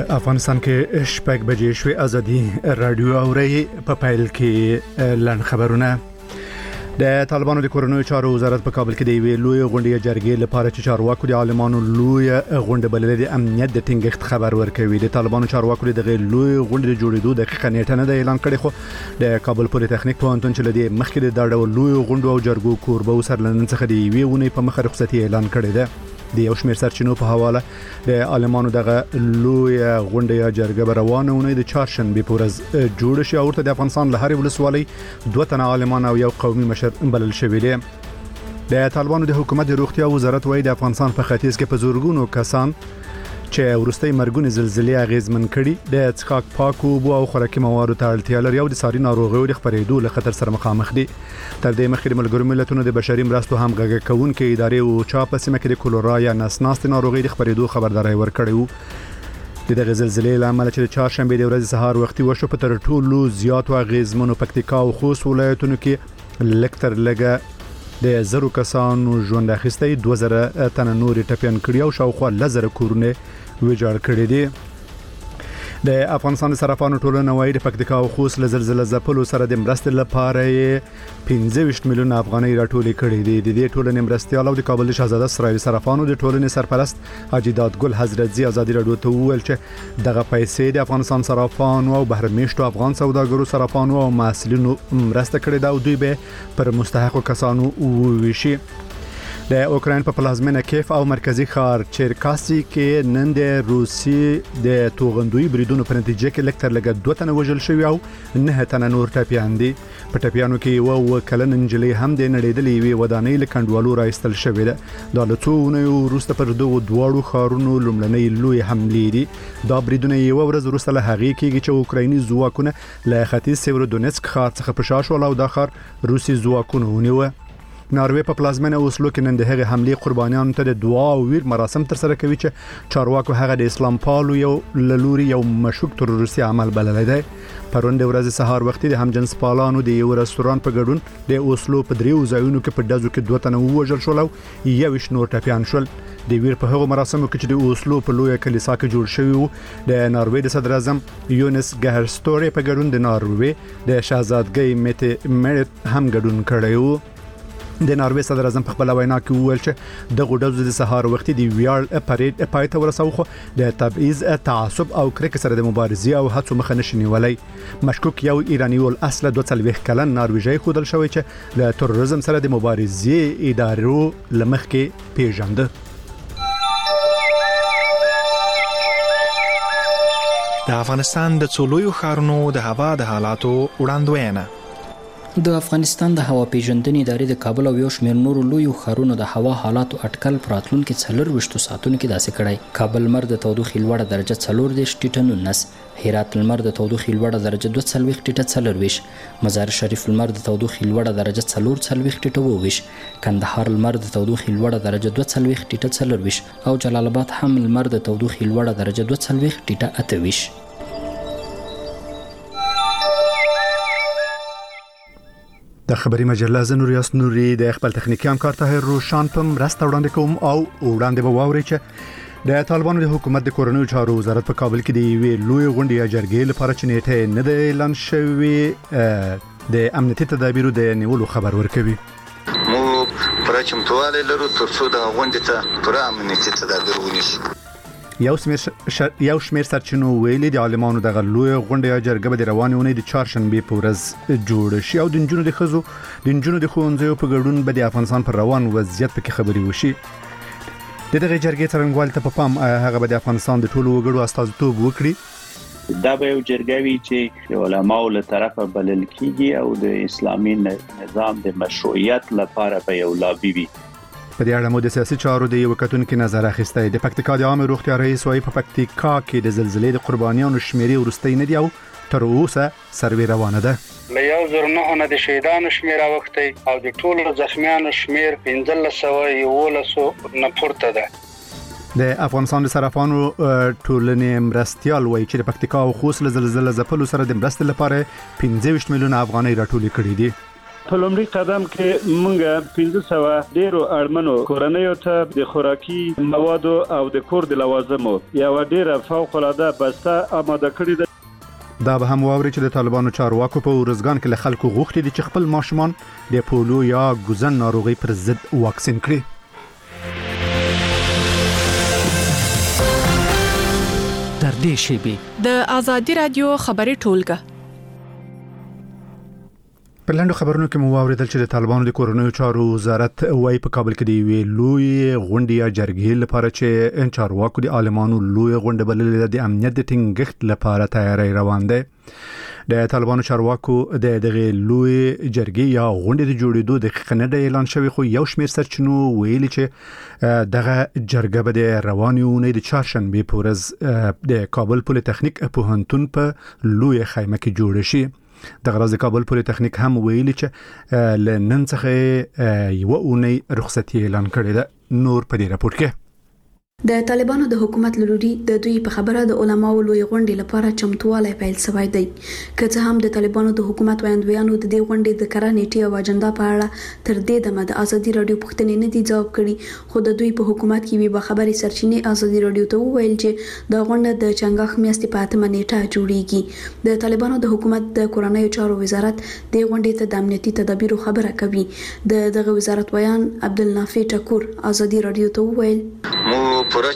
افغانستان کې شپږ بجې شوې ازادي رادیو اوري په پایل کې لن خبرونه د طالبانو د کورونو چارو وزارت په کابل کې د وی لوی غونډې جرګې لپاره چې چارواکو د عالمانو لوی غونډه بللې د امنیت د ټینګښت خبر ورکوي د طالبانو چارواکو د لوی غونډې د جوړېدو دقیقه نیټه نه اعلان کړي خو د کابل پولی تخنیک پوهنتون چې لدی مخکې د ډول لوی غونډو او جرګو کوربه سرلنن څخه دی وی ونه په مخ رخصتي اعلان کړی دی د یو شمېر سرچینو په حواله د عالمانو دغه لوی غونډه جرګه روانه ونه د چهارشنبه په ورځ جوړ شي او د افغانستان له هر ولسوالۍ دوه تنه عالمان او یو قومي مشر بلل شوی دی د طالبانو د حکومت د روغتیا وزارت وایي د افغانستان په ختیځ کې په زورګونو کسان چې ورستۍ مرګونې زلزلې اغیزمن کړي د څښاک پاکو اوبو او خوراکي موادو ته اړتیا لري او د ساري ناروغیو د خپرېدو له خطر سره مخامخ دي تر دې مخکې د ملګرو ملتونو د بشري مرستو همغږي کوونکې ادارې او چا په سیمه کې د کولرا یا نسناست ناروغي د خپرېدو خبرداري ورکړې وو د دغه زلزلې لامل چې د چهارشنبه د ورځې سهار وختي وشو په تر ټولو زیات اغیزمنو پکتیکا او خوست ولایتونو کې لکتر لګه د زرو کسانو ژوند اخیستي 2000 تنه نور ټپيان کړي او شاوخوا لزر کورونه ویجاړ کړي دي د افغانستان صرافانو ټولنه وایي د پکتیکا او خوست لزلزله ځپلو سره د مرستې لپاره 15 میلیون افغانۍ راټولې کړې دي د دې ټولنې مرستيال او د کابل شاهزاده اسرائیل صرافانو د ټولنې سرپرست حاجی دادګل حضرت زی ازادي رادیو ته ویل چې دغه پیسې د افغانستان صرافانو او بهرمیشتو افغان سوداګرو صرافانو او محصلینو مرسته کړې ده او دوی به پر مستحقو کسانو وویشي د اوکراین په پلازمینه کیف او مرکزی ښار چرکاسي کې نن د روسي د توغندوی بریدونو په نتیجه کې لکتر لګ 2 تنه وژل شوی او 9 تنه نور ټپيان دي په ټپيانو کې یو کلن انجلي هم د نړیدلې وی ودانۍ لکندوالو راستل شوی ده د لټونه وروسته پر دوه دواړو ښارونو لومړنۍ لوی حملې دي دا بریدونه یو ورځ وروسته له هغې کېږي چې اوکرایني ځواکونه له ختیځ سیورودونیسک ښار څخه په شا شول او د ښار روسي ځواکونه ونیوه ناروې په پلازمینه اوسلو کې نن د هغې حملې قربانیانو ته د دعا او ویر مراسم تر سره کوي چې چارواکو هغه د اسلام پالو یو لوري یو مشکوک تروریستي عمل بللی دی پرون د ورځې سهار وختي د همجنس پالانو د یو رستوران په ګډون د اوسلو په دریو ځایونو کې په دزو کې 2 تنه وژل شول او یو نور ټپيان شول د ویر په هغو مراسمو کې چې د اوسلو په لوی کلیسا کې جوړ شوی وو د ناروې د صدر اعظم یونس ګهرستوري په ګډون د ناروې د شاهزادګۍ میټ هم ګډون کړی وو د ناروې صدر اعظم په خپل وینا کې وویل چې د غوډو د سهار وختي د ویاړ پریډ پایته ورساو خو د تبعیض تعصب او کرکه سره د مبارزې او هڅو مخه نشي نیولای مشکوک یو ایرانی ول اصله 22 کلن نارویجی خودل شوی چې له تروریزم سره د مبارزې ادارو لمخ کې پیژنده د افغانستان د څولویو ښارونو د هوا د حالاتو وړاندوینه د افغانستان د هوا پیژندنې ادارې د کابل او یو شمېر نورو لویو ښارونو د هوا حالاتو اټکل پر راتلونکي 24 ساعتونو کې داسې کړی کابل لمر د تودوخې لوړه درجه 14 ټیټه 19 هرات لمر د تودوخې لوړه درجه 22 ټیټه 24 مزار شریف لمر د تودوخې لوړه درجه 44 ټیټه 22 کندهار لمر د تودوخې لوړه درجه 22 ټیټه 24 او جلال آباد هم لمر د تودوخې لوړه درجه 22 ټیټه 28 د خبري مجله زنوریاس نوري د خپل تخنیکی همکار طاهر روشان په مرسته وړاندې کوم او وړاندې به واوري چې د طالبانو د حکومت د کورونو چارو وزارت په کابل کې د وی لوی غونډې جرګې لپاره چې نیټه نه د اعلان شوی د امنیتي تدابیرو د نیولو خبر ورکوي مو پرچمتواله لرو ترڅو د غونډې ته پر امنیتي تدابیر ونیسو یو شمېر سرچینو ویلي د عالمانو د غلوی غونډې جرګه به د روانې ونې د چهارشنبه په ورځ جوړ شي او د نجونو د ښوونځیو په ګډون به د افغانستان پر روان وضعیت په کې خبري وشي د دغه جرګې څرنګوالي ته په پام هغه به د افغانستان د ټولو وګړو استازیتوب وکړي دا به یو جرګه وي چې د علماو له طرفه بلل کیږي او د اسلامي نظام د مشروعیت لپاره به یو لابي وي په دې اړه مو د سیاسي چارو د یو کتونکو نظر اخیستی د پکتیکا د عامه روغتیا رئیس وايي په پکتیکا کې د زلزلې د قربانیانو شمیرې ورستۍ نه دی او تر اوسه سروې روانه ده له 1909 د شهیدانو شمیر اوختي او د ټولو زخمیانو شمیر 1511 نه پورته ده د افغانستان صرافانو ټولنې مرستيال وایي چې د پکتیکا او خوست زلزلې ځپلو سره د مرستې لپاره 15 میلیون افغانۍ راټولې کړې دي په لومړي قدم کې موږ 1500 ډیرو اړمنو کورنیو ته د خوراکي موادو او د کور د لوازمو یو ډیره فوق العاده بسته آماده کړې ده. دا به هم واوري چې د طالبانو چارواکو په ورزګان کې له خلکو غوښتي دي چې خپل ماشومان د پولیو یا ګوزن ناروغي پر ضد واکسین کړي. در دې شیبې د آزادي رادیو خبري ټولګه په لاندو خبرونو کې مو واوریدل چې د طالبانو د کورونو چارو وزارت وايي په کابل کې دی وی لوی غونډه یا جرګې لپاره چې چارواکو د عالمانو لوی غونډه بللې د امنیت د ټینګښت لپاره تیاری روان دي. د طالبانو چارواکو د دغه لوی جرګې یا غونډې د جوړېدو د خنډ اعلان شوی خو یو شمېر سرچینو ویلي چې دغه جرګه به د روانې اونۍ د چهارشنبې په ورځ د کابل پولی تخنیک پوهنتون په لوی خیمه کې جوړ شي. د غرض کابل پولی تخنیک هم ویلي چې لنن څخه یو اونۍ رخصتي اعلان کړې ده. نور په دې راپور کې د طالبانو د حکومت لوري د دوی په خبره د علماو لوی غونډې لپاره چمتووالی پیل شوی دی. که څه هم د طالبانو د حکومت ویاندویانو د دې غونډې د کره نیټې او اجنډا په اړه تر دې دمه د ازادي رادیو پوښتنې نه دي ځواب کړي، خو د دوی په حکومت کې وی خبري سرچینې ازادي رادیو ته وویل چې د غونډه د چنګاښ میاشتې په 8 نیټه جوړیږي. د طالبانو د حکومت د کورنیو چارو وزارت د غونډې ته د امنیتي تدابیرو خبره کوي. دغه وزارت ویان عبدالنافع ټکور ازادي رادیو ته وویل مو پوره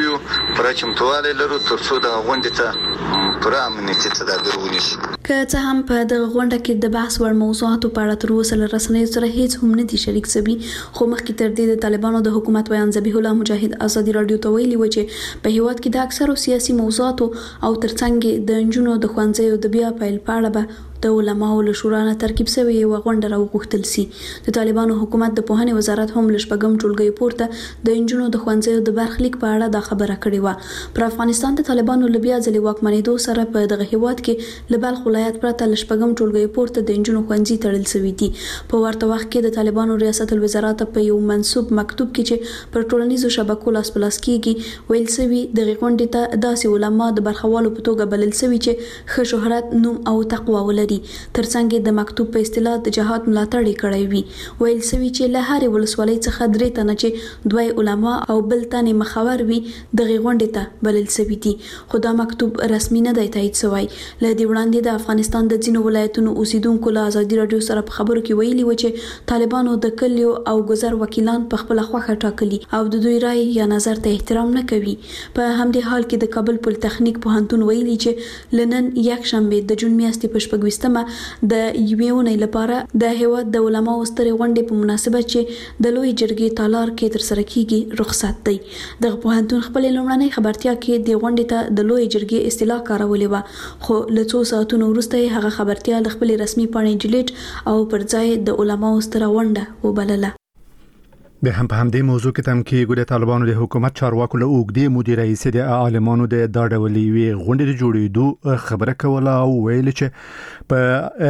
چمتوالی لرو ترڅو د غونډې ته پوره امنیتي تدابیر ونیسو. که څه هم په دغه غونډه کې د بحث وړ موضوعاتو په اړه تر اوسه له رسنیو سره هیڅ هم نه دي شریک شوي، خو مخکې تر دې د طالبانو د حکومت ویان ذبیح الله مجاهد ازادي رادیو ته ویلي و چې په هیواد کې د اکثرو سیاسي موضوعاتو او ترڅنګ د نجونو د ښوونځیو د بیا پیل په اړه به د علماو له شورا نه ترکیب شوی یو غونډه راوغوښتل سي. د طالبانو حکومت د پوهنې وزارت هم له شپږم ټولګي پورته د نجونو د ښوونځیو د برخلیک په اړه دا خبره کړې و. پر افغانستان د طالبانو له بیا ځلې واکمنېدو سره په دغه هیواد کې له بلخ ولایت پرته له شپږم ټولګي پورته د نجونو ښوونځي تړل شوي دي. په ورته وخت کې د طالبانو ریاست الوزرات په یو منسوب مکتوب کې چې پر ټولنیزو شبکو لاس پلاس کیږي ویل شوی د غونډې ته داسې علما د برخوالو په توګه بلل شوي چې ښه شهرت، نوم او تقوا ولري. ترڅنګ د مکتوب په اصطلاح د جهاد ملاتړ کړی وي. ویل شوی چې له هرې ولسوالۍ څخه 3 تنه چې دوی علما او بل تنه مخاور وي د غونډې ته بلل شوی دي، خو دا مکتوب رسمي نه دی تایید شوی. له دې وړاندې د افغانستان د ځینو ولایتونو اوسیدونکو له ازادي رادیو سره په خبرو کې ویلي و چې طالبانو د کلیو او گذر وکیلان په خپل خوښه ټاکلي او د دوی رائے یا نظر ته احترام نه کوي. په همدې حال کې د کابل پولی تخنیک پوهنتون ویلي چې لنن یک شنبه د جون میاشتې په 14مه د یوې لپاره د هیواد د علماو سترې غونډې په مناسبت چې د لوی جرګې تالار کې تر سره کیږي رخصت دی. دغه پوهنتون خپل لومړنۍ خبرتیا کې د غونډې ته د لوی جرګې اصطلاح کارولې و، خو له څو ساعتونو وروسته هغه خبرتیا د خپل رسمي پاڼې ډیلیټ او پر ځای د علماو ستره غونډه وبلله. به هم په همدې موضوع کې تم کې ګوډه طالبانو د حکومت چارواکو له اوګدې مودي رئیس د عالمانو د داډولي وی غونډې جوړېدو خبره کوله او ویل چې په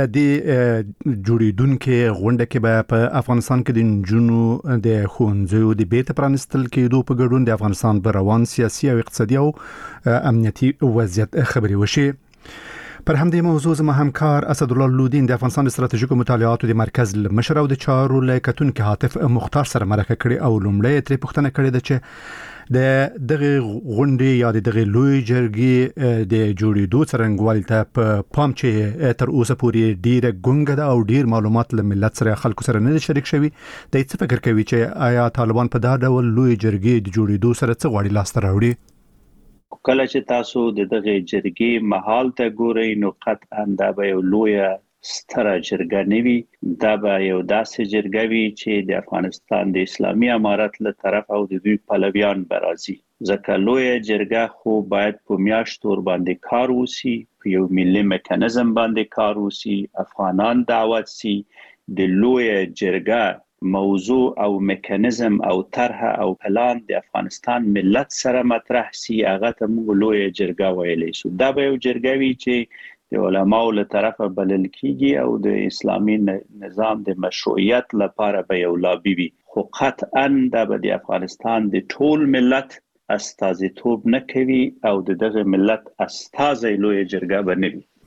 دې جوړېدونکو غونډه کې به په افغانستان کې د نجونو د ښوونځیو د بیت پرانستل کېدو په ګډون د افغانستان په روان سیاسي او اقتصادي او امنیتي وضعیت خبري وشي. پر همدې موضوع زما همکار اسدالله لودین د افغانستان استراتیژیکو مطالعاتو د مرکز مشر او د چارو لیکتونکو حاتف مختار سره مرکه کړې او لومړی ترې پوښتنه کړې ده چې د دغه غونډې یا د دغه لوی جرګې د جوړېدو څرنګوالي ته په پام چې تر اوسه پورې ډیره ګونګه ده او ډیر معلومات له ملت سره خلکو سره نه شریک شوي. د څه فکر کوي چې آیا طالبان په دا ډول لوی جرګې د جوړېدو سره څه غواړي لاس ته راوړي؟ کله چې تاسو د دغه جرګې محل ته ګورئ نو قطعا دا به یو لوی ستره جرګه نوي، دا به یو داسې جرګه وي چې د افغانستان د اسلامي امارت له طرف او د دوی پلویان برازي. ځکه لوی جرګه خو باید په میاشتو باندې کار وسی، په یو ملي میکانیزم باندې کار وسی، افغانان دعوت سي، د لوی جرګه موضوع او میکانیزم او طرح او پلان د افغانستان ملت سره مطرح سي، هغه ته موږ لوی جرګه ویلی شو. دا به یو جرګه وي چې د علماو له طرفه بلل کیږي او د اسلامي نظام د مشروعیت لپاره به یو لابي وي، خو قطعا دا به د افغانستان د ټول ملت استازیتوب نه کوي او د دغه ملت استازی لوی جرګه به نه وي.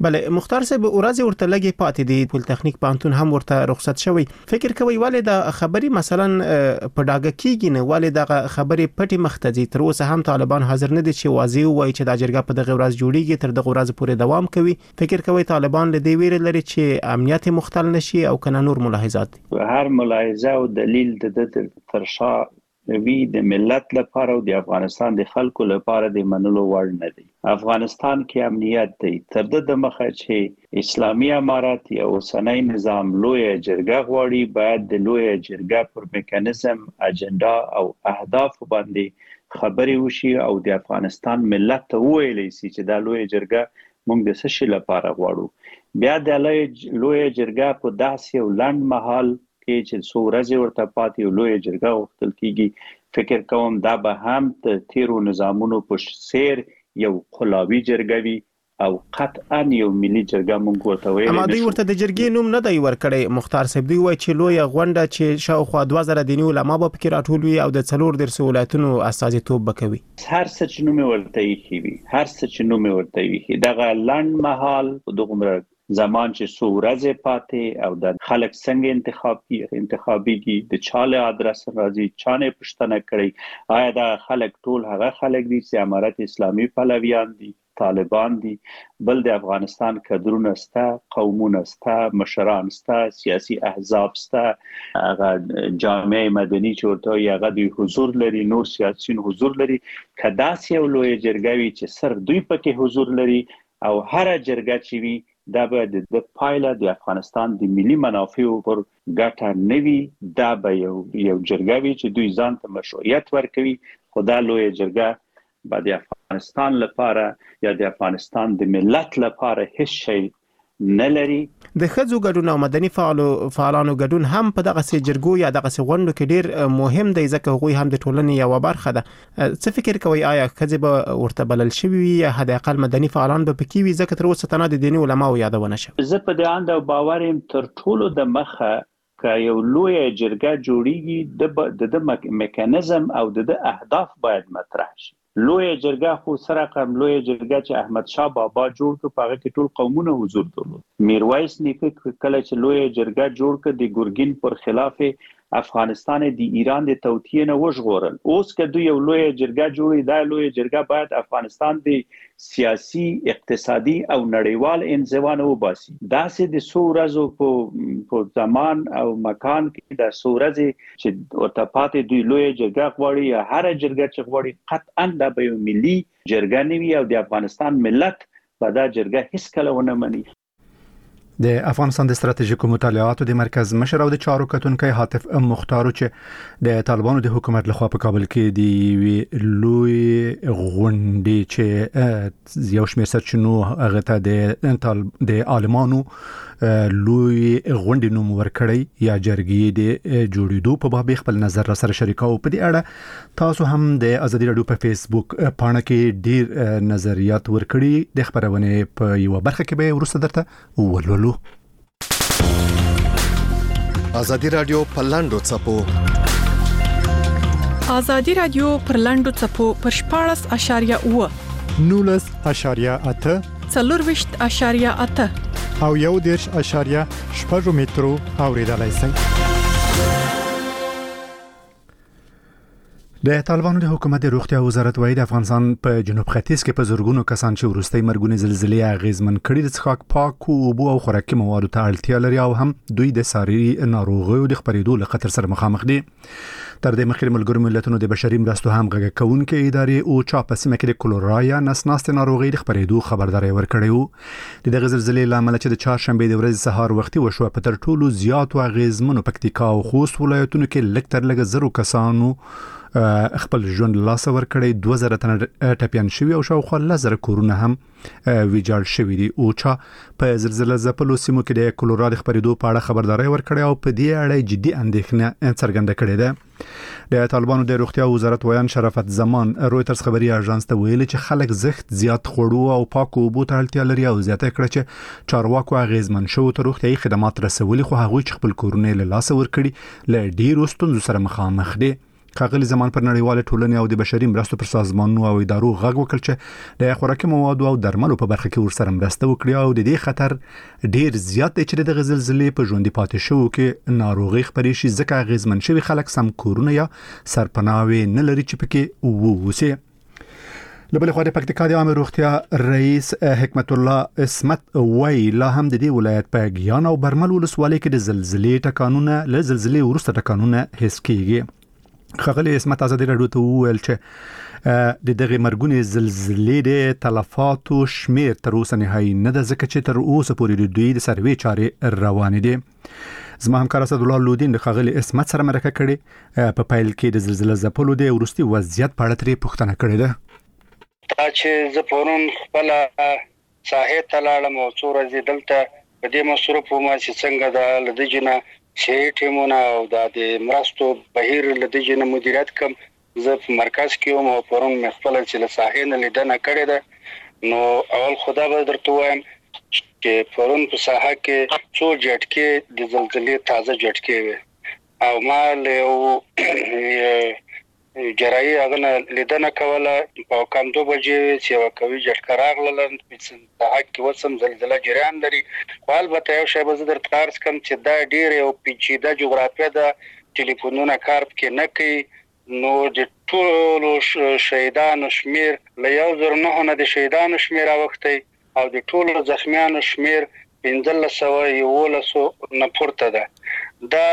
بله مختار صاحب ورځ ورته لګي پاتې دي پول تخنیک پانتون هم ورته رخصت شوی فکر کوي والد خبري مثلا په ډاګه کېږي نه والد خبري پټي مختزي تر اوسه هم طالبان حاضر نه دي چې واضح وایي چې د جرګه په دغه ورځ جوړیږي تر دغه ورځ پورې دوام کوي فکر کوي طالبان له دې ویره لري چې امنیت مختل نشي او کنه نور ملاحظات هر ملاحظه او دلیل د ترشا وی د ملت لپاره او د افغانستان د خلکو لپاره د منلو وړ نه دی افغانستان کې امنیت دی تر د مخه چې اسلامي امارات او اوسنۍ نظام لوی جرګه غواړي باید د لوی جرګه پر میکانیزم اجنډا او اهداف باندې خبري وشي او د افغانستان ملت ته ویلي چې د لوی جرګه موږ د څه شي لپاره غواړو بیا د لوی جرګه په داسې ولند محل کې چې څو ورځې ورته پاتې لوی جرګه وختل کیږي فکر کوم دا به هم د تیرو نظامونو په سیر یو قلابي جرګه وي او قطعا یو ملي جرګه مونږ ورته ویل اما دوی ورته د جرګې نوم نه دی ورکړی مختار صاحب دوی وایي چې لوی غونډه چې شاوخوا 2000 دیني علما به پکې راټول وي او د 4 ولایتونو استازیتوب وکوي هر څه چې نوم ورته وي هر څه چې نوم ورته وي دغه لند محل دغه زمان چې څو ورځې پاتې او د خلک څنګه انتخابيږي د چاله ادرس راځي چانه پښتنه کړي آیا دا خلک ټول هغه خلک دي چې امارت اسلامي پلویان دي طالبان دي بل د افغانستان کډرونه ستا قومونه ستا مشران ستا سیاسي احزاب ستا هغه جامعه مدني چې ورته هغه د حضور لري نور سیاسيون حضور لري کدا سیو لوی جرګوي چې سر دوی پکې حضور لري او هر جرګه چې وي دا به د پایله د افغانستان د ملي منافعو پر ګټه نوي دا به یو جرګوي چې دوی ځان ته مشروعیت ورکوي خدا لوی جرګه به د افغانستان لپاره یا د افغانستان د ملت لپاره هیڅ شی نه لري د خځو ګډون او مدني فعالانو ګډون هم په دغه سي جرګو یا دغه سي غونډو کې ډیر مهم دی ځکه هغوی هم د ټولنې یو برخه ده څه فکر کوي آیا خځې به ورته بلل شوی یا حد اقل مدني فعالان به پکې وي ځکه تر اوسه تنه د دیني علماو یادونه شوه زه په دې اند او باور يم تر ټولو د مخه که یو لوی جرګه جوړیږي د میکانیزم او د اهداف باید مطرح شي لوی جرګه خو سره کوم لوی جرګه چې احمد شاه بابا جوړ کړ په هغه کې ټول قومونه حضور درلود میرویس نیکه کله چې لوی جرګه جوړ کړ د ګورګین پر خلاف افغانستان د ایران د توطئې نه وژغورل اوس که دوی یو لوی جرګه جوړي دا لوی جرګه باید افغانستان د سیاسي اقتصادي او نړیوال انزوا نه وباسي دا سه د څو په زمان او مکان کې د څو ورځې چې ورته پاتې دوی لوی جرګه غواړي یا هر جرګه چې غواړي قطعا د به ملي جرګه نیوي او د افغانستان ملت په دا جرګه هیڅ کله ونه مني د افغانستان د ستراتیژیکو مطالعاتو د مرکز مشر او د چارو کتونکي حاتف مختار چې د طالبانو د حکومت لخوا په کابل کې د لوی غونډې چې یو شمېر سرچینو هغه ته د عالمانو لوی غونډې نوم ورکړی یا جرګې د جوړېدو په باب خپل نظر را سره شریکاو په دې اړه تاسو هم د ازادي رادیو په فیسبوک پاڼه کې ډیر نظریات ورکړي د خبرونه په یو برخه کې به ورسره درته ولولو ازادي رادیو په لاندو چپو ازادي رادیو پر لاندو چپو پر 14.8 19.8 24.8 او 1.8 مترو اوریدلای شئ د طالبانو د حکومت د روغتیا وزارت وايي د افغانستان په جنوب ختیځ کې په زورګونو کسان چې ورستۍ مرګونې زلزلې اغیزمن کړي د څښاک پاکو اوبو او خوراکي موادو ته اړتیا لري او هم دوی د ساري ناروغیو د خپرېدو له خطر سره مخامخ دي تر دې مخکې ملګرو ملتونو د بشري مرستو هم غږ کوونکې ادارې او چا په سیمه کې د کولرا نسناست ناروغي د خپرېدو خبرداري ورکړې وو د دغه زلزلې لامل چې د چهارشنبه د ورځې سهار وختي وشو په تر ټولو زیات اغیزمنو پکتیکا او خوست ولایتونو کې لږ تر لږه 0 کسانو خپل ژوند لاس ور کړی 2000 تن ټپيان شوی او شاوخوا 1000 کورونه هم ویجاړ شوی دي او چا په زلزلې زپلو سیمو کې د کولرا د خبرېدو په اړه خبرداري ورکړی او په دې اړه جدي اندېښنه څرګنده کړې ده د طالبانو د روغتیا وزارت ویان شرافت زمان رويټرز خبري اژانس ته ویلي چې خلک زخت زیات خوړو او پاکو اوبو ته اړتیا لري او زیاته کړه چې چارواکو اغیزمن شو ته روغتيایي خدمات رسولي خو هغوی خپل کورونه له لاس ور کړی ل ډیرو ستونزو سره مخامخ دي ښاغلي زمان پر نړیواله ټولنې او د بشري مرستو پر سازمانونو او ادارو غږ وکړ چې د خوراکي موادو او درملو په برخه کې ورسره مرسته وکړي او د دې خطر ډیر زیات دی چې د زلزلې په ژوندۍ پاتې شو کې ناروغي خپرې شي، ځکه اغیزمن شوي خلک سم کورونه یا سرپناوي نه لري چې پکې ووسي. لبل خو د پکتیکا د عامه روغتیا رئیس حکمت الله اسمت وای لا هم د دې ولایت په ګیان او برمل ولسوالۍ کې د زلزلې ټکانونه له زلزلې وروسته ټکانونه حس کیږي. ښاغلي اسمت ازادي راډیو ته وویل چې د دغه مرګونې زلزلې د تلفاتو شمیر تر اوسه نهایی نه ده، ځکه چې تر اوسه پورې دوی د سروې چارې روانې دي. زما همکار اسد الله لودین د ښاغلي اسمت سره مرکه کړې، په پیل کې د زلزلې ځپلو د وروستي وضعیت په اړه ترې پوښتنه کړې ده. دا چې زه پرون خپل ساحې ته لاړم او څو ورځې دلته په دې مصروف وم چې څنګه د لدیجنه چې ټیمونه او د مرستو بهیر لدیجنه مدیریت کوم. زه په مرکز کې وم او پرون مې خپل چې له ساحې نه لیدنه کړې ده. نو اول خدا به درته وایم چې پرون په ساحه کې څو جټکې د زلزلې تازه جټکې وي او ما له جراحي هغه لیدنه کوله په کم 2 بجې چې یو کوي جټکه راغله په ساحه کې وسم زلزلہ جریان لري. خو البته یو شی به زه درته عرض کوم چې دا ډېر یو پیچیده جغرافیه ده، ټلیفونونه کار پکې نه کوي. نو د ټولو شهیدانو شمیر له 1,900 نه د شهیدانو شمیر راوختی او د ټولو زخمیانو شمیر 1511 نه پورته ده. دا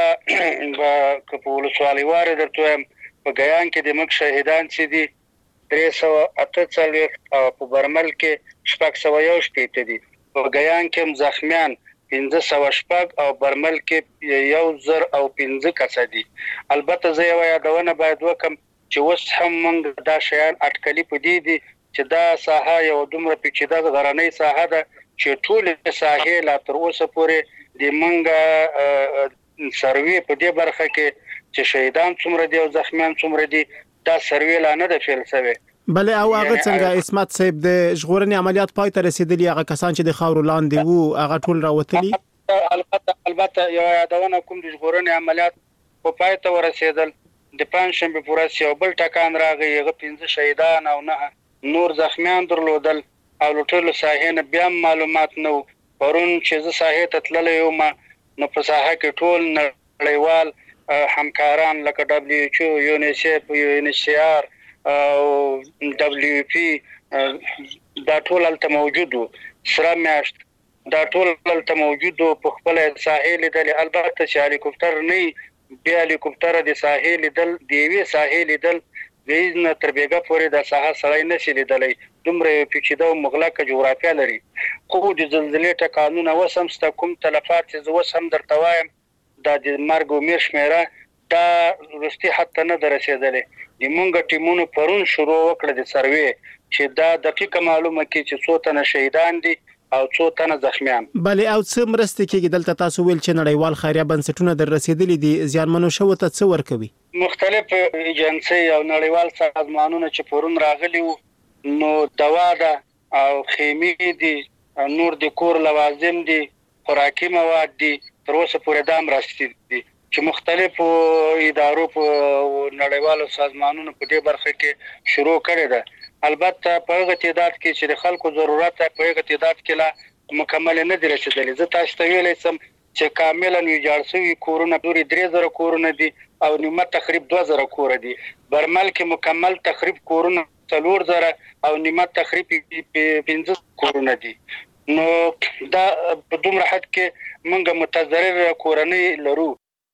که په ولسوالۍ واره درته وایم په ګیان کې د موږ شهیدان چې دي 348 او په برمل کې 601 دي. په ګیان کې زخمیان 1500 او برمل کې 1015 کس دي. البته زه یو یادونه باید وکم چې وس هم موږ دا شیان اټکلي پدې دي چې دا ساحه یو دومره پیچیده غرنۍ ساحه ده چې ټول ساحه لا تر اوسه پورې د موږ سروي په دې برخه کې چې شهیدان څومره دي او زخمیان څومره دي دا سروي لا نه د فعل شوی. بله او هغه څنګه اسمت صاحب د ژغورنې عملیات پای ته رسیدلی، هغه کسان چې د خاورو لاندې وو هغه ټول راوتلي؟ البته یو یادونه کوم د ژغورنې عملیات په پای ته ورسېدل. د پنځشنبه پورې یو بل ټکان راغی، هغه 15 شهیدان او 9 نور زخمیان درلودل او ټول ساحې نه بیا معلومات نو. پرون چې زه ساحې ته تللی یم نو په ساحه کې ټول نړیوال همکاران لکه WHO، یونیسف، UNHCR او WFP دا ټول هلته موجود وو. سره میاشت دا ټول هلته موجود وو، په خپل ساحې لیدل. البته چې هلیکوپټر نه بیا هلیکوپټر د ساحې لیدل د یوې ساحې لیدل د نه تر بیګه پورې د ساحه سړی نشي لیدلی، دومره پیچیده او مغلقه جغرافیه لري. خو د زلزلې ټکانونه وسم ستا کوم تلفات چې زه وسم درته وایم دا د مرګ او میر شمیره دا وروستي حد ته نه ده رسېدلې. د مونږ ټیمونو پرون شروع وکړه د سروې چې دا دقیقه معلومه کړي چې څو تنه شهیدان دي او څو تنه زخمیان. بله او څه مرستې کېږي دلته؟ تاسو ویل چې نړیوال خیریه بنسټونه در رسېدلي دي، زیانمنو شوو ته څه ورکوي؟ مختلف ایجنسۍ او نړیوال سازمانونه چې پرون راغلي وو نو دوا ده او خیمې دي، نور د کور لوازم دي، خوراکي مواد دي، تر اوسه پورې دا مرستې دي چې مختلفو ادارو په نړیوالو سازمانونو په دې برخه کې شروع کړې ده. البته په هغه تعداد کې چې د خلکو ضرورت په هغه تعداد کې لا مکمل نه دي رسېدلي. زه تاسو ته ویلی سم چې کاملا ویجاړ شوي کورونه پورې 3000 کورونه دي او نیمه تخریب 2000 کور دي. برمل کې مکمل تخریب کورونه 4000 او نیمه تخریب 15 کورونه دي. نو دا په دومره حد کې موږ متضرر کورنۍ لرو.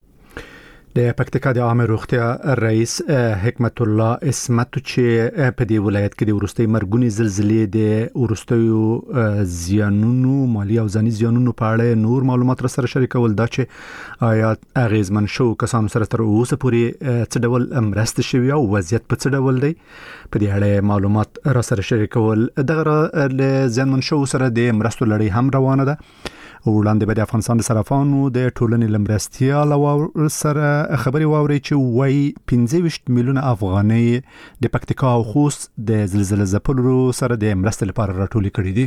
د پکتیکا د عامه روغتیا رئیس حکمت الله اسمت چې په دې ولایت کې د ورستۍ مرګونې زلزلې د ورستیو زیانونو مالی او ځاني زیانونو په اړه نور معلومات را سره شریکول، دا چې آیا اغیزمن شو کسانو سره تر اوسه پورې څه ډول مرسته شوې او وضعیت په څه ډول دی، په دې اړه معلومات را سره شریکول. دغه له زیانمن شو سره د مرستو لړۍ هم روانه ده. وړاندې به د افغانستان د صرافانو د ټولنې لمرستیا سره خبري واوري چې وای 25 میلیونه افغانۍ د پکتیکا او خوست د زلزلې ځپلو سره د مرستې لپاره راټولې کړې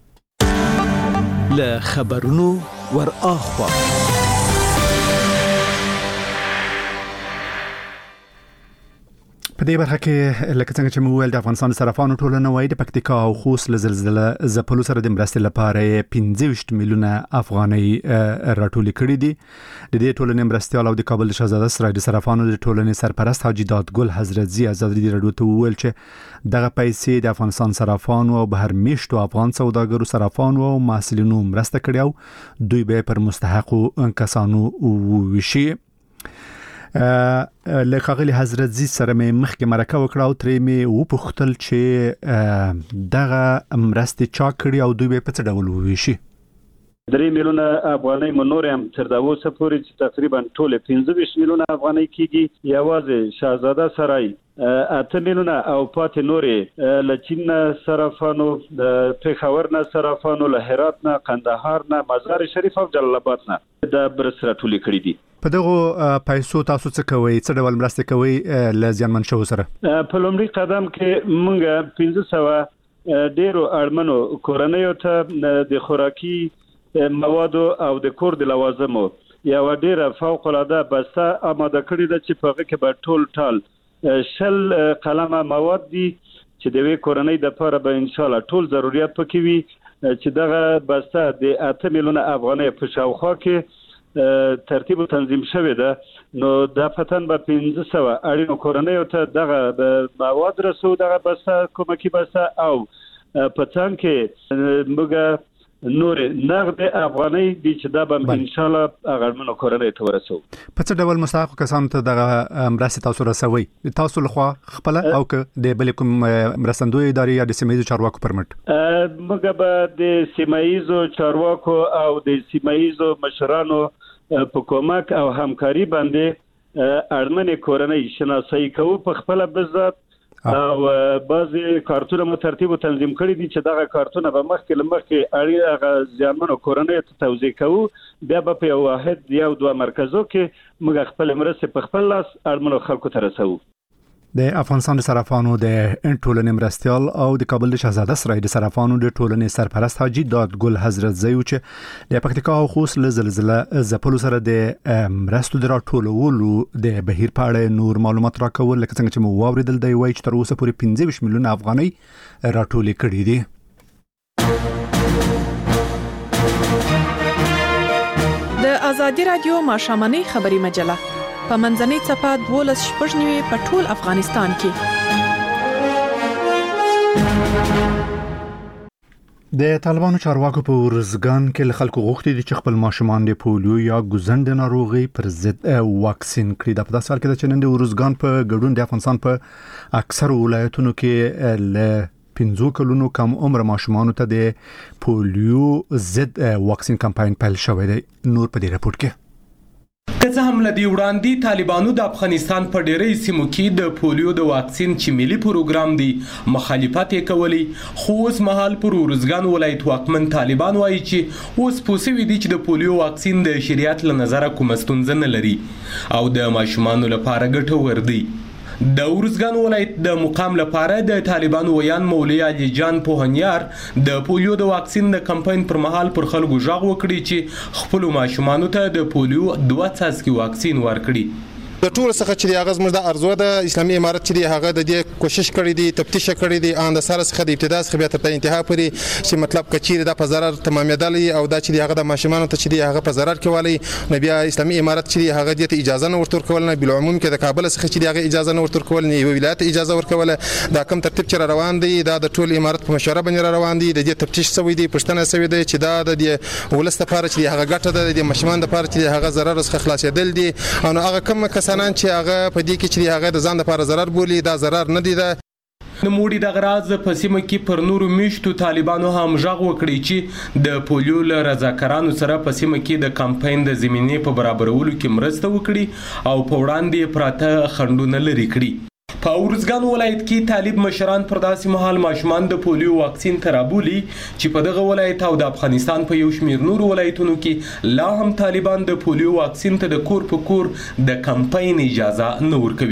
دي. له خبرونو ور اخوا په دې برخه کې لکه څنګه چې موږ ویل د افغانستان صرافانو ټولنه وایي د پکتیکا او خوست له زلزلې ځپلو سره د مرستې لپاره 25 میلیونه افغانۍ راټول کړي دي. د دې ټولنې مرستيال او د کابل شاهزاده سرای د صرافانو د ټولنې سرپرست حاجی دادګل حضرتزي آزادي رادیو ته ویل چې دغه پیسې د افغانستان صرافانو او بهر میشتو افغان سوداګرو صرافانو او محصلینو مرسته کړي او دوی به پر مستحقو کسانو وویشي. لکه حضرتزي سره مې مخکې مرکه وکړه او ترې مې وپوښتل چې دغه مرستې چا کړي او دوی به په څه ډول وویشي. 3 میلیونه افغانۍ منور هم تر دا اوسه پورې چې تقریبا ټول 15 میلیونه افغانۍ کېږي. یوازې شاهزاده سرای 8 میلیونه او پاتې نورې له چین صرافانو، د پېښور نه صرافانو، له هرات نه، قندهار نه، مزار شریف او جلال آباد نه د برسره ټولې کړې دي. په دغه پیسو تاسو څه کوئ؟ څه ډول مرسته کوئ له زیانمن شوو سره؟ په لومړي قدم کې موږ 1500 ډیرو اړمنو کورنیو ته د خوراکي موادو او د کور د لوازمو یو ډیره فوق العاده بسته آماده کړې ده چې په هغه کې به ټول ټال 10 قلمه مواد دي چې د وی کورنۍ د لپاره به ان شاء الله ټول ضرورت پکې وي، چې دغه بسته د 8 میلیونه افغانۍ په شاوخوا کې ترتیب تنظیم شوی ده. نو د فتن به 1500 اړینو کورنیو ته دغه مواد رسو، دغه بسته کومکی بسته او په څنګ کې موږ نور نقد افغانۍ دي چې دا به ان شاء الله اړمنو کورنیو ته ورسو. په څه ډول مستحق کسانو ته دغه مرستې تاسو رسوي؟ تاسو لخوا خپل او که د بل کوم مرستندوی ادارې یا د سیمایي چارواکو پرمټ؟ موږ به د سیمایي چارواکو او د سیمایي مشرانو په کومک او همکاري باندې اړمنې کورنۍ شناسایی کوو په خپل بذات، او بعضی کارتونه مو ترتیب او تنظیم کړی دي چې دغه کارتونه به مخکې اړیغه ځانمنو کورنۍ ته توزیع کوو. بیا به په واحد یا دوه مرکزو کې موږ خپل مرسته په خپل لاس اړمنو خلکو ته رسوو. د افغانستان صرافانو د ټولنې مرستيال او د کابل شاهزاده سرای د صرافانو د ټولنې سرپرست حاجی دادګل حضرتزي چې د پکتیکا او خوست له زلزلې ځپلو سره د مرستو د راټولولو د بهیر په اړه نور معلومات راکول. لکه څنګه چې مو واوریدل دی وایي چې تر اوسه پورې 15 میلیونه افغانۍ راټولې کړې دي. د ازادي رادیو ماشامنۍ خبري مجله په منځنۍ صفه 12 په ټول افغانستان کې. د طالبانو چارواکو په ورزګان کې له خلکو غوښتي دي چې خپل ماشومان د پولیو یا ګوزند ناروغي پر ضد واکسین کړي. د پداسه حال کې چې نن د ورزګان په ګډون د افغانستان په اکثر ولایتونو کې له 15 کلونو کم عمر ماشومان ته د پولیو ضد واکسین کمپاین پیل شوی دی. نور په دې رپورت کې که څه هم لدی وړاندې طالبانو د افغانستان په ډېرې سیمو کې د پولیو د واکسین چې ملي پروګرام دی مخالفت یې کولی، خو اوس مهال پر ورزګان ولایت واکمن طالبان وایي چې اوس پوسوي دي چې د پولیو واکسین د شریعت له نظره کوم ستونزه نه لري او د ماشومانو لپاره ګټور دی. د ورزګان ولایت د مقام لپاره د طالبانو ویان مولوی علي جان پوهنیار د پولیو د واکسین د کمپاین پر مهال پر خلکو ژغ وکړي چې خپل ماشومانو ته د پولیو 2 څاڅکي واکسین ورکړي. د ټول څخه چې هغه زموږ د ارزو د اسلامي امارت چې هغه د دې کوشش کړی دی، تفتیش کړی دی ان د سره څخه د ابتدا څخه بیا تر انتها پورې چې مطلب کچیر د په ضرر تمامېدل او دا چې هغه د ماشومانو ته چې هغه په ضرر کې والی نو بیا اسلامي امارت چې هغه د اجازه نه ورتور کول نه بل عموم کې د کابل څخه چې هغه اجازه نه ورتور کول نه ولایت اجازه ورکوله. دا کوم ترتیب چې روان دی دا د ټول امارت په مشوره باندې روان دی. د دې تفتیش شوی دی، پښتنه شوی دی چې دا د ولست لپاره چې هغه ګټه ده د ماشومان لپاره چې هغه ضرر څخه خلاصېدل دي. او هغه کوم کسانان چې هغه په دې کې چې هغه د ځان لپاره ضرر بولي دا ضرر نه دی. دا نموړي د غراز په سیمه کې پر نورو میشتو طالبانو هم ژغ وکړي چې د پولیو له رضاکارانو سره په سیمه کې د کمپاین د زمینې په برابرولو کې مرسته وکړي او په وړاندې پراته خنډونه لري کړي. په ورزګان ولایت کې طالب مشران پر داسې مهال ماشومان د پولیو واکسین ترابولي چې په دغه ولایت او د افغانستان په یو شمیر نور ولایتونو کې لا هم طالبان د پولیو واکسین ته د کور په کور د کمپاین اجازه نه ورکوي.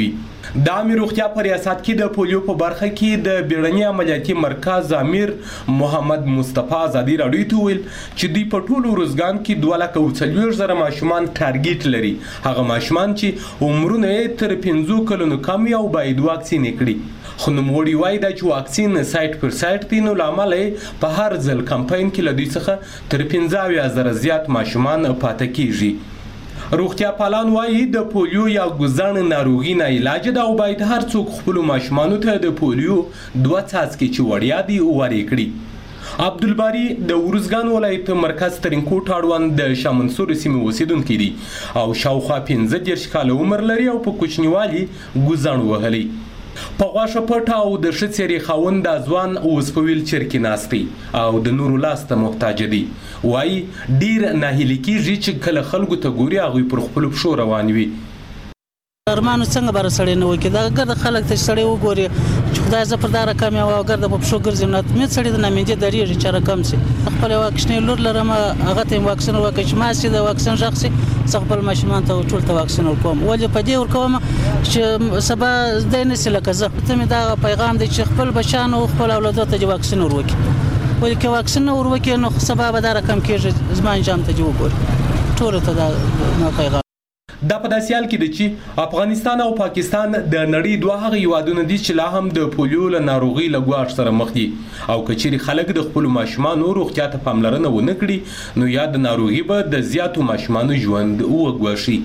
د عامه روغتیا په ریاست کې د پولیو په برخه کې د بیړني عملیاتي مرکز امیر محمد مصطفی ازادي راډیو ته ویل چې دوی په ټولو روزګان کې 240,000 ماشومان ټارګټ لري، هغه ماشومان چې عمرونه یې تر 5 کلونو کم او باید واکسین کړي. خو نوموړي وایي دا چې واکسین 60% دي، نو له امله یې په هر ځل کمپاین کې له دوی څخه تر 15,000 زیات ماشومان پاتې کیږي. روغتیا پالان وایي د پولیو یا ګوزڼ ناروغي نه علاج ده او باید هر څوک خپل ماشومانو ته د پولیو 2 څاڅکي چې وړیا دي ورکړي. عبدالباری د ورزګان ولایت مرکز ترینکوټ اړوند د شاه منصور سیمې اوسیدونکی دی او شاوخوا 15 کاله عمر لري او په کوچنیوالي ګوزڼ وهلی. په غواشه پټه او د ښه څېرې خاوند د ځوان اوس په ویلچر کې ناست دی او د نورو لاس ته محتاج دی. وایي ډیر ناهیلي کېږي چې کله خلکو ته ګوري هغوی پر خپلو پښو روان وي. ارمانو څنګه بار سړی نه وکړي دا ګرد خلک ته سړی وګوري چې خدای زه پر دا رقم یو ګرد په پښو ګرځم نه مې سړی د نامیندې درېږي چې رقم سي خپل واکسین لور لرم هغه ته واکسین وکړي چې ما سي د واکسین شخصي خپل ماشومان ته ټول ته واکسین ورکوم ولې په دې ورکوم چې سبا د نسل کزه ته مې دا پیغام دی چې خپل بچانو خپل اولادو ته واکسین ورکړي ولې کې واکسین ورکړي نو سبا به دا رقم کېږي زمان جام ته وګوري ټول ته دا پیغام. دا په داسې حال کې دی چې افغانستان او پاکستان د نړۍ دوه هغه هیوادونه دي چې لا هم د پولیو له ناروغۍ له ګواښ سره مخ دي او که چیرې خلک د خپلو ماشومانو روغتیا ته پاملرنه ونه کړي نو یا د ناروغي به د زیاتو ماشومانو ژوند وګواښي.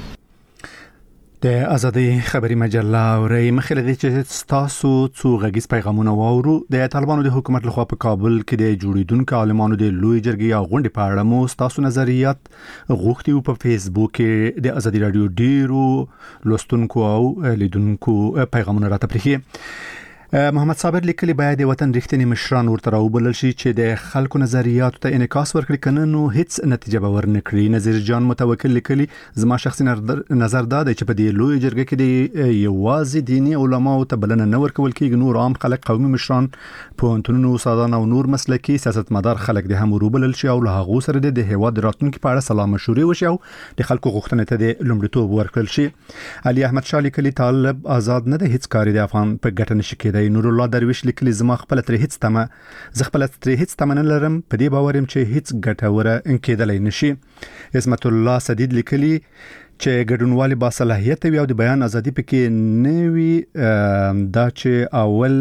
د ازادي خبري مجله اوري مخله دي چې تاسو څو غږیز پیغامونه واورو. د طالبانو د حکومت لخوا په کابل کې د جوړیدونکو عالمانو د لوی جرګې او غونډې په اړه مو تاسو نظریات غوښتي په فیسبوک کې د ازادي رادیو ډیرو لوستونکو او لیدونکو پیغامونه راته پرېږي. محمد صابر لیکلي باید د وطن رښتینی مشران ورته راوبلل شي چې د خلکو نظریاتو ته انعکاس ورکړي کنه نو هیڅ نتیجه به ورنکړي. نظیر جان متوکل لیکلي زما شخصي نظر دا دی چې په دې لوی جرګه کې د یوازې دینی علماو ته بلنه نه ورکول کېږي، نور عام خلک قومي مشران پوهنتونونو استادان او نور مسلکي سیاستمدار خلک د هم وروبلل شي او له هغو سره د هیواد راتلونکي په اړه سلام مشورې وشي او د خلکو غوښتنې ته د لومړیتوب ورکړل شي. علي احمد شاه لیکلي طالب آزاد نه د هیڅ کاری د افغان په ګټه نشي کېدای. نور الله درویش لیکلي زما خپل تر هیڅ تمه نه لرم، په دې باور یم چې هیڅ ګټوره کېدلای نشي. عصمت الله سدید لیکلي چې ګډونوالي با صلاحیت وي او د بیان ازادي پکې نه وي دا چې اول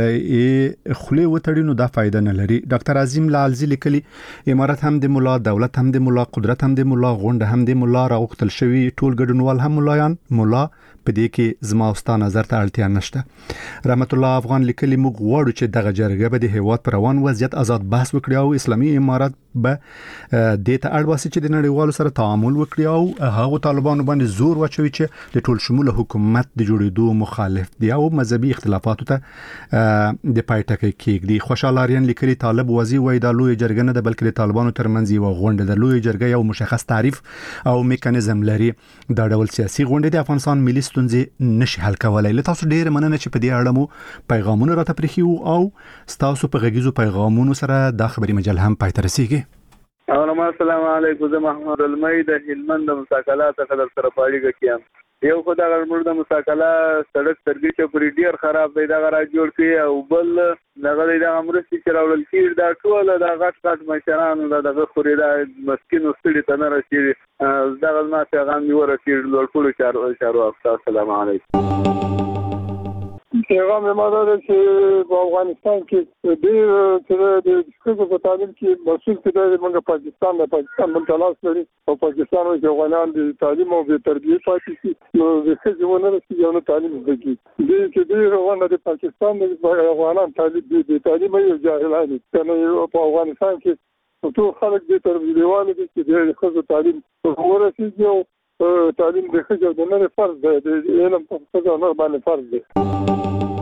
خلی وتړي نو دا فائدہ نه لري. ډاکټر عظیم لالزی لیکلي امارت هم د مولا، دولت هم د مولا، قدرت هم د مولا، غونډه هم د مولا، راغختل شوی ټول ګډونوال هم مولایان مولا، په دې کې زما او ستا نظر ته اړتیا نشته. رحمت الله افغان لیکلي موږ غواړو چې دغه جرګه به د هیواد پر روان وضعیت آزاد بحث وکړي او اسلامي امارت به د ته اړواسي چې د نړیوالو سره تعامل وکړي او هغه طالبانو باندې زور واچوي چې د ټول شموله حکومت د جوړېدو مخالف دي او مذهبي اختلافاتو ته د پایټکې کېږدي. خوشحال اریان لیکلي طالب وزي وای دا لوی جرګه نه ده بلکې د طالبانو ترمنځ یو غونډه ده. لوی جرګه یو مشخص تعریف او میکانیزم لري. دا ډول سیاسي غونډې د افغانستان ملي ستونزې نشي حل کولای. له تاسو ډیر مننه چې په دې اړه مو پیغامونه راته پرېښي او تاسو په غږیزو پیغامونو سره دا خبري مجله هم پای ته رسیږي. السلام علیکم، زه محمد المئی د هلمند د مساکلات خبر سره پاړیږم کیم. یو خدای غرمړ د مساکلا سړک ترګي چې پرې ډیر خراب دی دا را جوړ کړي او بل دغه د امرستي چې راول کېږي دا ټول د غټ مشرانو دغه خوري دا مسکین وستړي ته نه رسېږي. دغه ما پیغام یې ورکړل ټول چارو. السلام علیکم. پیغام ماده ده چې په افغانستان کې د ښځو په تعلیم کې مسؤل کېدای موږ پاکستان منتلاس لري او پاکستان او افغانان د تعلیم او د تربیې پاتې شي نو د ښځو ونه رسېږي او نه تعلیم زده کړي. دې چې دې روانه د پاکستان د افغانان تعلیم یې جاهلان دي په افغانستان کې ټول خلک دې تربیوالو دي چې د ښځو تعلیم ورسېږي او تعلیم د ښځو د نړۍ فرض دی، د علم په ښځو نه باندې فرض دی.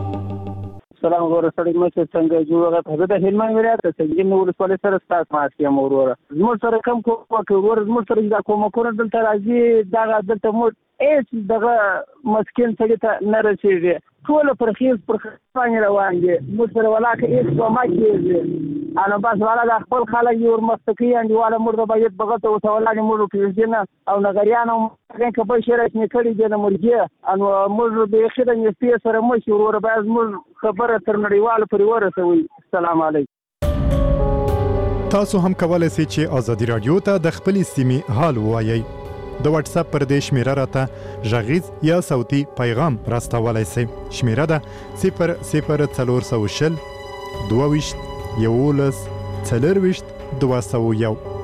سلام غوړ سړی مشه څنګه جوړه غته د هلمند ولایت ته چې نو ولسوالۍ سره ستاسو ماسیا موروره زموږ سره کم کوور زموږ سره دا کومه کور دلته راځي دا دلته مو هیڅ دغه مسکین څخه ته نه رسیږي ټول پر خیز پر خپل روان دي موږ سره ولاکه هیڅ کومه کېږي انا بس والا د خپل خلک یو مستقی انډیواله مرده باید بغته او تولانه مرده پیژنه او نګریانو څنګه کبه شرایط نکړي د مرګه انو مر به خدای نسبی سره مشي ورور باز مر خبره تر نړیوال پرې ورسوي. السلام علیکم. تاسو هم کولای شئ چې ازادي رادیو ته د خپل سیمې حال ووایي. د واتس اپ پر دې شمیره راته غږیز یا صوتي پیغام راستولای شئ. شمیره ده 00400 22 11 24 201.